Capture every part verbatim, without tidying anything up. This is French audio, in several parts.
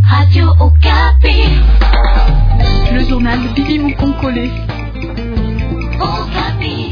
Radio Okapi. Le journal de Billy Moukonkole. Okapi.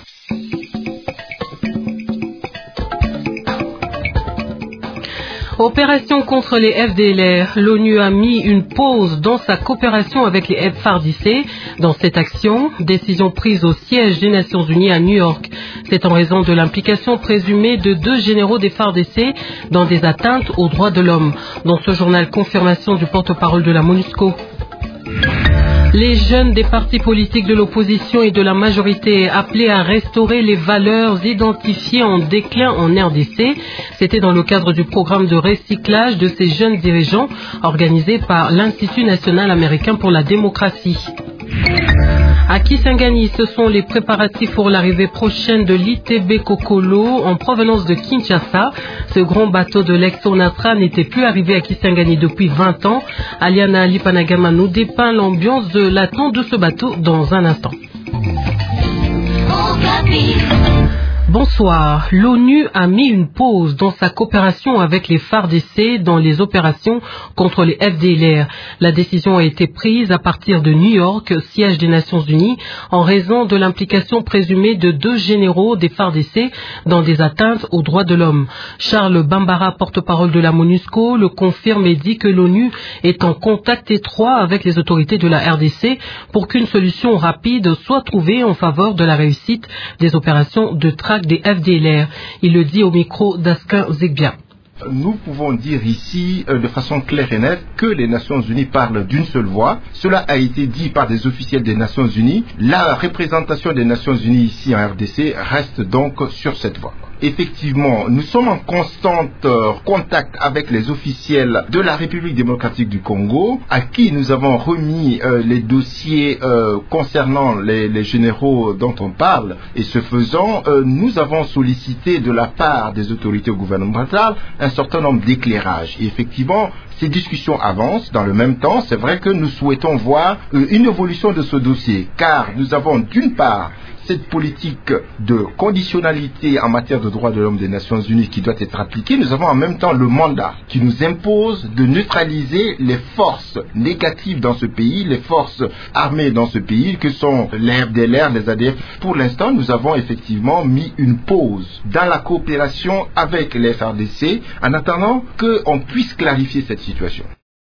Opération contre les F D L R. L'ONU a mis une pause dans sa coopération avec les F A R D C. Dans cette action, décision prise au siège des Nations Unies à New York. C'est en raison de l'implication présumée de deux généraux des F A R D C dans des atteintes aux droits de l'homme. Dans ce journal, confirmation du porte-parole de la MONUSCO. Les jeunes des partis politiques de l'opposition et de la majorité appelés à restaurer les valeurs identifiées en déclin en R D C. C'était dans le cadre du programme de recyclage de ces jeunes dirigeants organisé par l'Institut national américain pour la démocratie. À Kisangani, ce sont les préparatifs pour l'arrivée prochaine de l'I T B Kokolo en provenance de Kinshasa. Ce grand bateau de l'ex-Onatra n'était plus arrivé à Kisangani depuis vingt ans. Aliana Lipanagama nous dépeint l'ambiance de l'attente de ce bateau dans un instant. Bonsoir. L'ONU a mis une pause dans sa coopération avec les F A R D C dans les opérations contre les F D L R. La décision a été prise à partir de New York, siège des Nations Unies, en raison de l'implication présumée de deux généraux des F A R D C dans des atteintes aux droits de l'homme. Charles Bambara, porte-parole de la MONUSCO, le confirme et dit que l'ONU est en contact étroit avec les autorités de la R D C pour qu'une solution rapide soit trouvée en faveur de la réussite des opérations de traque des F D L R. Il le dit au micro d'Askin Zegbia. Nous pouvons dire ici euh, de façon claire et nette que les Nations Unies parlent d'une seule voix. Cela a été dit par des officiels des Nations Unies. La représentation des Nations Unies ici en R D C reste donc sur cette voie. Effectivement, nous sommes en constant euh, contact avec les officiels de la République démocratique du Congo, à qui nous avons remis euh, les dossiers euh, concernant les, les généraux dont on parle. Et ce faisant, euh, nous avons sollicité de la part des autorités gouvernementales un certain nombre d'éclairages. Et effectivement, ces discussions avancent. Dans le même temps, c'est vrai que nous souhaitons voir euh, une évolution de ce dossier, car nous avons d'une part cette politique de conditionnalité en matière de droits de l'homme des Nations Unies qui doit être appliquée. Nous avons en même temps le mandat qui nous impose de neutraliser les forces négatives dans ce pays, les forces armées dans ce pays, que sont les F D L R, les A D F. Pour l'instant, nous avons effectivement mis une pause dans la coopération avec les F A R D C en attendant qu'on puisse clarifier cette situation.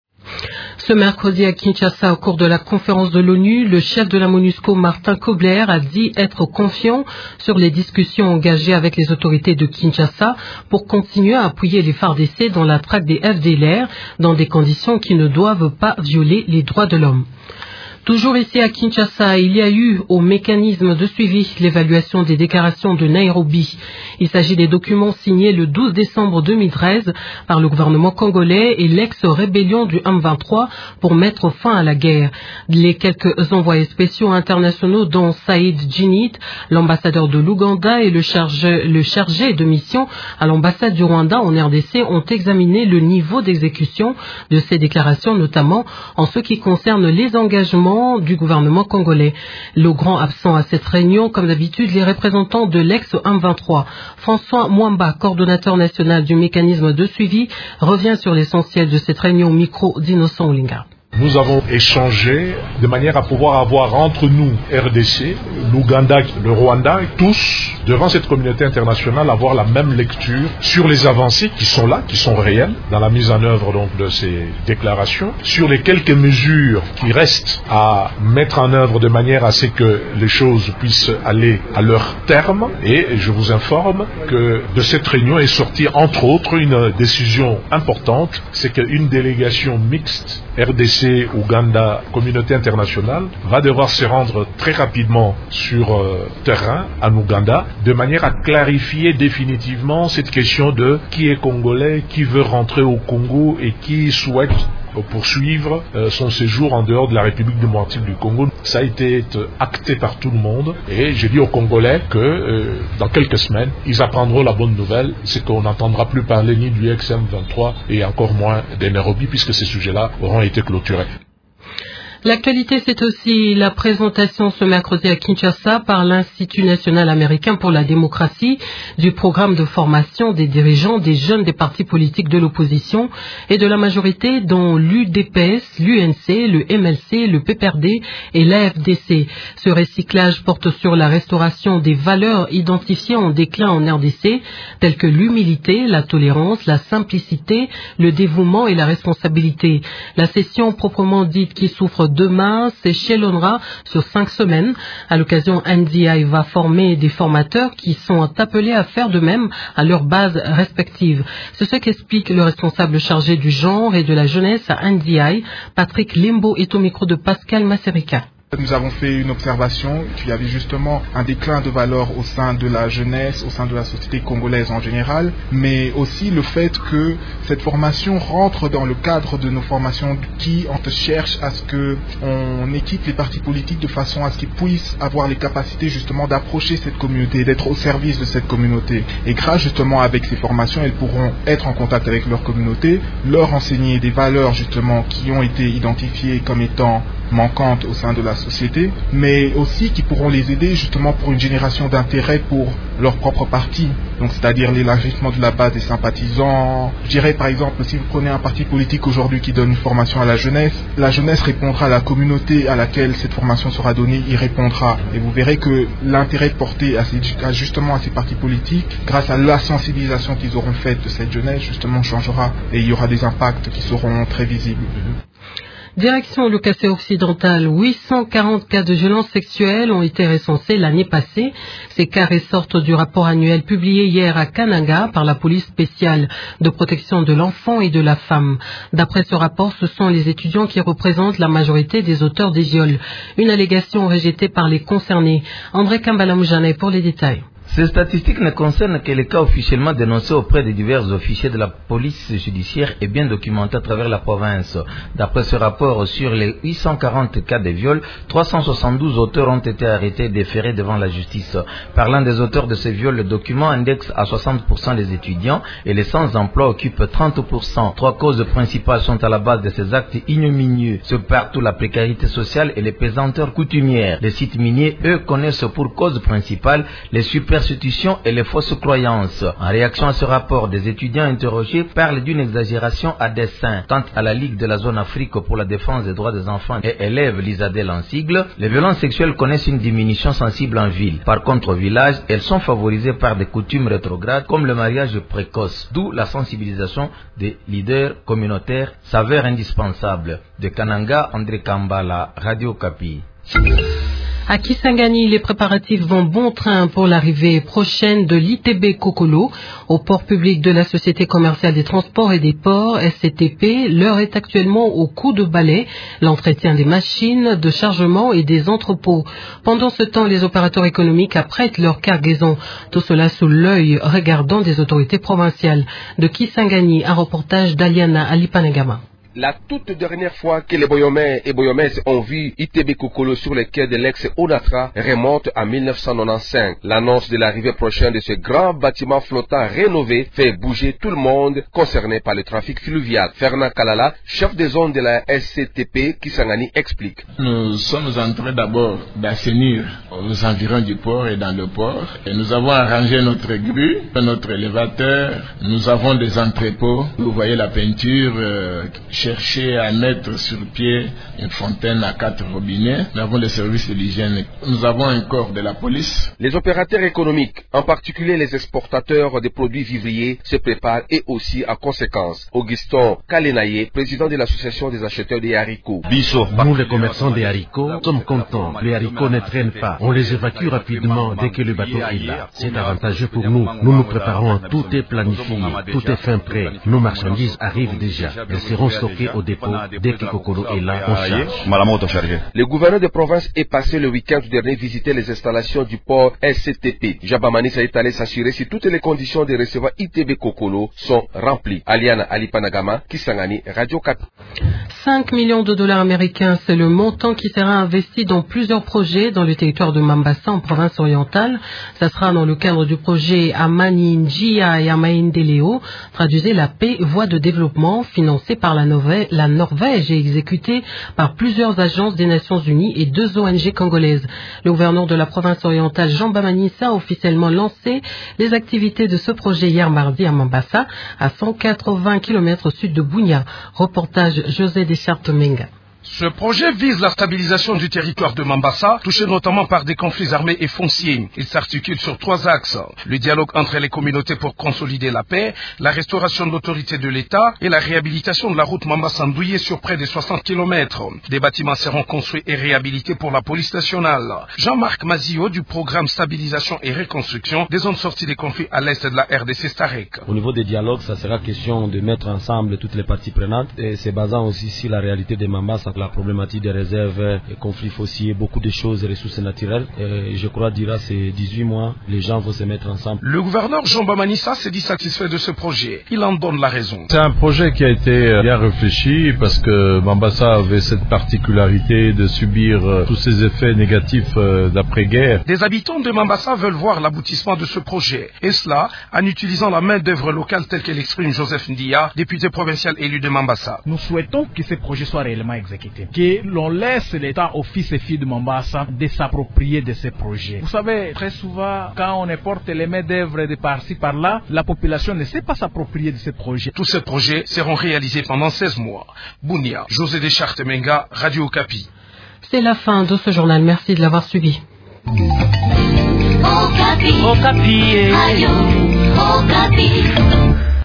Ce mercredi à Kinshasa, au cours de la conférence de l'ONU, le chef de la MONUSCO, Martin Kobler, a dit être confiant sur les discussions engagées avec les autorités de Kinshasa pour continuer à appuyer les F A R D C dans la traque des F D L R dans des conditions qui ne doivent pas violer les droits de l'homme. Toujours ici à Kinshasa, il y a eu au mécanisme de suivi l'évaluation des déclarations de Nairobi. Il s'agit des documents signés le douze décembre deux mille treize par le gouvernement congolais et l'ex-rébellion du M vingt-trois pour mettre fin à la guerre. Les quelques envoyés spéciaux internationaux dont Saïd Djinit, l'ambassadeur de l'Ouganda et le chargé, le chargé de mission à l'ambassade du Rwanda en R D C ont examiné le niveau d'exécution de ces déclarations, notamment en ce qui concerne les engagements du gouvernement congolais. Le grand absent à cette réunion, comme d'habitude, les représentants de l'ex-M vingt-trois. François Mwamba, coordonnateur national du mécanisme de suivi, revient sur l'essentiel de cette réunion au micro d'Innocent Oulinga. Nous avons échangé de manière à pouvoir avoir entre nous, R D C, l'Ouganda, le Rwanda, tous, devant cette communauté internationale, avoir la même lecture sur les avancées qui sont là, qui sont réelles, dans la mise en œuvre donc de ces déclarations, sur les quelques mesures qui restent à mettre en œuvre de manière à ce que les choses puissent aller à leur terme. Et je vous informe que de cette réunion est sortie, entre autres, une décision importante, c'est qu'une délégation mixte R D C, Ouganda, communauté internationale, va devoir se rendre très rapidement sur euh, terrain en Ouganda, de manière à clarifier définitivement cette question de qui est congolais, qui veut rentrer au Congo et qui souhaite poursuivre euh, son séjour en dehors de la République démocratique du Congo. Ça a été acté par tout le monde et je dis aux Congolais que euh, dans quelques semaines, ils apprendront la bonne nouvelle, c'est qu'on n'entendra plus parler ni du ex M vingt-trois et encore moins des Nairobi puisque ces sujets-là auront été clôturés. L'actualité, c'est aussi la présentation ce mercredi à Kinshasa par l'Institut national américain pour la démocratie du programme de formation des dirigeants des jeunes des partis politiques de l'opposition et de la majorité, dont l'U D P S, l'U N C, le M L C, le P P R D et l'A F D C. Ce recyclage porte sur la restauration des valeurs identifiées en déclin en R D C, telles que l'humilité, la tolérance, la simplicité, le dévouement et la responsabilité. La session proprement dite qui souffre demain s'échelonnera sur cinq semaines. À l'occasion, N D I va former des formateurs qui sont appelés à faire de même à leurs bases respectives. C'est ce qu'explique le responsable chargé du genre et de la jeunesse à N D I, Patrick Limbo, est au micro de Pascal Masserica. Nous avons fait une observation qu'il y avait justement un déclin de valeur au sein de la jeunesse, au sein de la société congolaise en général, mais aussi le fait que cette formation rentre dans le cadre de nos formations qui on cherche à ce qu'on équipe les partis politiques de façon à ce qu'ils puissent avoir les capacités justement d'approcher cette communauté, d'être au service de cette communauté. Et grâce justement avec ces formations, elles pourront être en contact avec leur communauté, leur enseigner des valeurs justement qui ont été identifiées comme étant manquantes au sein de la société, mais aussi qui pourront les aider justement pour une génération d'intérêt pour leur propre parti. Donc c'est-à-dire l'élargissement de la base des sympathisants. Je dirais par exemple, si vous prenez un parti politique aujourd'hui qui donne une formation à la jeunesse, la jeunesse répondra à la communauté à laquelle cette formation sera donnée, y répondra. Et vous verrez que l'intérêt porté à ces, à justement à ces partis politiques, grâce à la sensibilisation qu'ils auront faite de cette jeunesse, justement changera et il y aura des impacts qui seront très visibles. Direction le Kassai occidental, huit cent quarante cas de violences sexuelles ont été recensés l'année passée. Ces cas ressortent du rapport annuel publié hier à Kananga par la police spéciale de protection de l'enfant et de la femme. D'après ce rapport, ce sont les étudiants qui représentent la majorité des auteurs des viols. Une allégation rejetée par les concernés. André Kambala-Moujane pour les détails. Ces statistiques ne concernent que les cas officiellement dénoncés auprès de divers officiers de la police judiciaire et bien documentés à travers la province. D'après ce rapport, sur les huit cent quarante cas de viols, trois cent soixante-douze auteurs ont été arrêtés et déférés devant la justice. Parlant des auteurs de ces viols, le document indexe à soixante pour cent les étudiants et les sans-emploi occupent trente pour cent. Trois causes principales sont à la base de ces actes ignominieux. C'est partout la précarité sociale et les pesanteurs coutumières. Les sites miniers, eux, connaissent pour cause principale les super et les fausses croyances. En réaction à ce rapport, des étudiants interrogés parlent d'une exagération à dessein. Quant à la Ligue de la zone Afrique pour la défense des droits des enfants et élèves, l'ISADEL en sigle, les violences sexuelles connaissent une diminution sensible en ville. Par contre, au village, elles sont favorisées par des coutumes rétrogrades comme le mariage précoce, d'où la sensibilisation des leaders communautaires s'avère indispensable. De Kananga, André Kambala, Radio Kapi. À Kisangani, les préparatifs vont bon train pour l'arrivée prochaine de l'I T B Kokolo au port public de la Société commerciale des transports et des ports, S C T P. L'heure est actuellement au coup de balai, l'entretien des machines de chargement et des entrepôts. Pendant ce temps, les opérateurs économiques apprêtent leur cargaison. Tout cela sous l'œil regardant des autorités provinciales. De Kisangani, un reportage d'Aliana Alipanagama. La toute dernière fois que les Boyomais et Boyomaises ont vu I T B Kokolo sur les quais de l'ex-Onatra remonte à mille neuf cent quatre-vingt-quinze. L'annonce de l'arrivée prochaine de ce grand bâtiment flottant rénové fait bouger tout le monde concerné par le trafic fluvial. Fernand Kalala, chef de zone de la S C T P Kisangani, explique. Nous sommes en train d'abord d'assainir aux environs du port et dans le port. Et nous avons arrangé notre grue, notre élévateur. Nous avons des entrepôts. Vous voyez la peinture euh, chercher à mettre sur pied une fontaine à quatre robinets. Nous avons les services de l'hygiène. Nous avons un corps de la police. Les opérateurs économiques, en particulier les exportateurs des produits vivriers, se préparent et aussi en conséquence. Augustin Kalenaye, président de l'association des acheteurs des haricots. Nous, les commerçants des haricots, sommes contents. Les haricots ne traînent pas. On les évacue rapidement dès que le bateau est là. C'est avantageux pour nous. Nous nous préparons. Tout est planifié. Tout est fin prêt. Nos marchandises arrivent déjà. Elles seront stockées au dépôt dès que Kokolo est là, on charge. Le gouverneur de province est passé le week-end dernier visiter les installations du port S C T P. Jabamani est allé s'assurer si toutes les conditions de recevoir I T B Kokolo sont remplies. Aliana Alipanagama, Kisangani, Radio Kapi. cinq millions de dollars américains, c'est le montant qui sera investi dans plusieurs projets dans le territoire de Mambasa en province orientale. Ça sera dans le cadre du projet Amani Njia et Amaendeleo, traduisez la paix, voie de développement, financé par la, Norvège, la Norvège et exécuté par plusieurs agences des Nations Unies et deux O N G congolaises. Le gouverneur de la province orientale, Jean Bamanissa, a officiellement lancé les activités de ce projet hier mardi à Mambasa, à cent quatre-vingts kilomètres au sud de Bunia. Reportage José Deschartes-Menga. Ce projet vise la stabilisation du territoire de Mambasa, touché notamment par des conflits armés et fonciers. Il s'articule sur trois axes. Le dialogue entre les communautés pour consolider la paix, la restauration de l'autorité de l'État et la réhabilitation de la route Mambasa-Ndouye sur près de soixante kilomètres. Des bâtiments seront construits et réhabilités pour la police nationale. Jean-Marc Mazio du programme Stabilisation et Reconstruction des zones sorties des conflits à l'est de la R D C Starek. Au niveau des dialogues, ça sera question de mettre ensemble toutes les parties prenantes et c'est basant aussi sur la réalité de Mambasa, la problématique des réserves, les conflits fonciers, beaucoup de choses, les ressources naturelles. Et je crois durant ces dix-huit mois, les gens vont se mettre ensemble. Le gouverneur Jean Bamanissa s'est dit satisfait de ce projet. Il en donne la raison. C'est un projet qui a été bien réfléchi parce que Mambasa avait cette particularité de subir tous ces effets négatifs d'après-guerre. Des habitants de Mambasa veulent voir l'aboutissement de ce projet. Et cela en utilisant la main d'œuvre locale telle qu'elle exprime Joseph Ndia, député provincial élu de Mambasa. Nous souhaitons que ce projet soit réellement exécuté. Que l'on laisse l'État aux fils et filles de Mambasa de s'approprier de ces projets. Vous savez, très souvent, quand on porte les mains d'œuvre de par-ci par-là, la population ne sait pas s'approprier de ces projets. Tous ces projets seront réalisés pendant seize mois. Bunia, José Deschartes-Menga, Radio Okapi. C'est la fin de ce journal. Merci de l'avoir suivi. Okapi. Okapi. Radio Okapi.